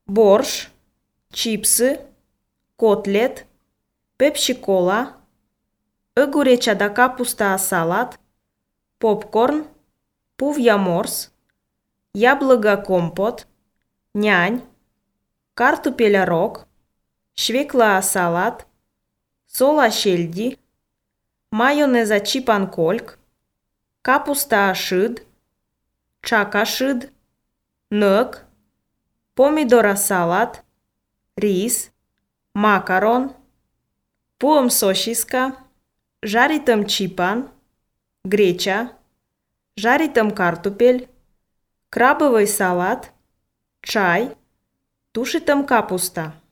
борщ, чипсы, котлет, пепси-кола, гуреча да капуста салат, попкорн, пувья морс, яблоко компот, нянь, картопеля рог, șvecla салат, сола șeldi, майонеза чипанкольк, капуста шид, чака шид, нăc, помидора салат, рис, макарон, puăm sosiska, žarităm cipan, grecea, žarităm kartupeli, крабовый салат, чай, тушитăm kapusta.